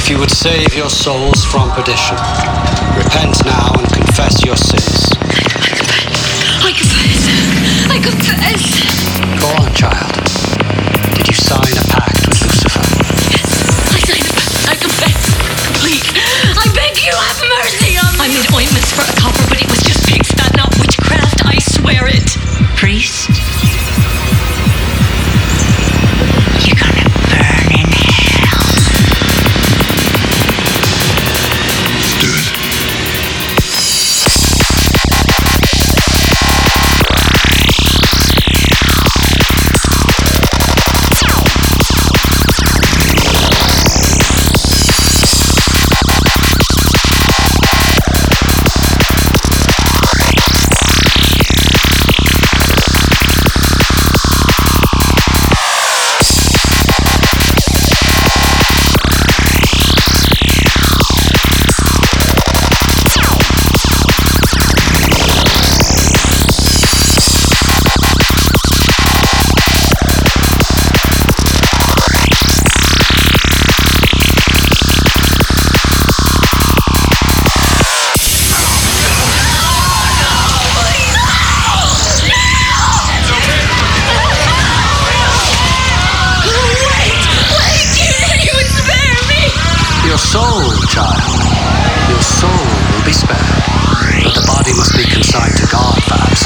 If you would save your souls from perdition, repent now and confess your sins. I confess. I confess. Go on, child. Did you sign a pact with Lucifer? Yes, I signed a pact. I confess. Please, I beg you, have mercy on me. I made ointments for a copper, but it was just pig's fat, not witchcraft. I swear it. Priest, you're gonna burn in hell. Let's do it. Your soul, child. Your soul will be spared. But the body must be consigned to God for absolution.